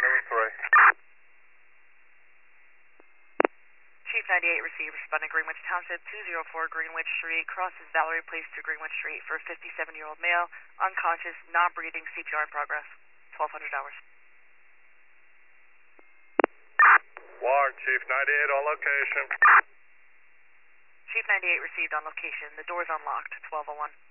Chief 98 received, responding Greenwich Township, 204 Greenwich Street, crosses Valerie Place to Greenwich Street for a 57-year-old male, unconscious, not breathing, CPR in progress, 1200 hours. Warren, Chief 98 on location. Chief 98 received on location. The door's unlocked, 1201.